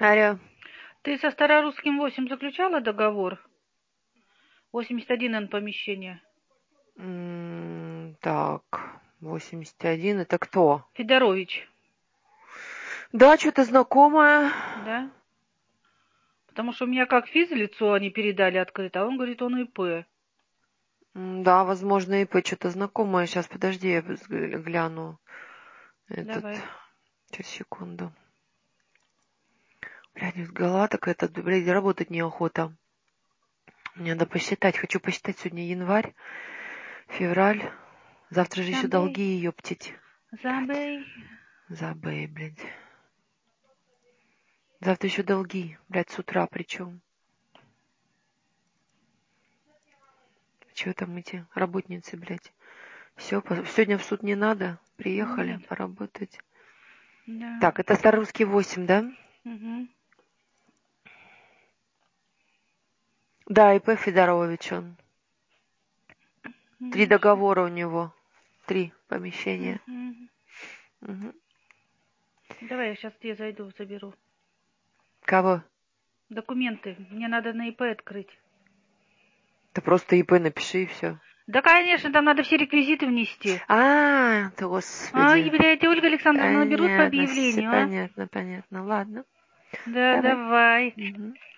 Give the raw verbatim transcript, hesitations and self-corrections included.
Алло. Ты со Старорусским восемь заключала договор? восемьдесят один эн помещение. М, Так, восемьдесят один. Это кто? Федорович, Да, что-то знакомое. да? Потому что у меня как физлицо они передали открыто, а он говорит, он ИП. М, Да, возможно, ИП что-то знакомое. Сейчас, подожди, я взг- гляну. Этот. Давай. Сейчас, секунду. Блядь, ну, гола такая-то, блядь, работать неохота. Мне надо посчитать. Хочу посчитать сегодня январь, февраль. Завтра же еще Забей, долги, ёптить. забей. Забей, блядь. Завтра еще долги, блядь, с утра причем. Чего там эти работницы, блядь? Все, сегодня в суд не надо. Приехали Нет. поработать. Да. Так, это Старорусский восемь, да? Угу. Да, ИП Федорович он. Три договора у него. Три помещения. Угу. Угу. Давай я сейчас тебе зайду, заберу. Кого? Документы. Мне надо на ИП открыть. Ты просто ИП напиши и все. Да, конечно, там надо все реквизиты внести. А, ты, Ай, господи. блядь, Ольга Александровна, наберут по Понятно, все объявлению, а? понятно, понятно. Ладно. Да, Давай. давай. Угу.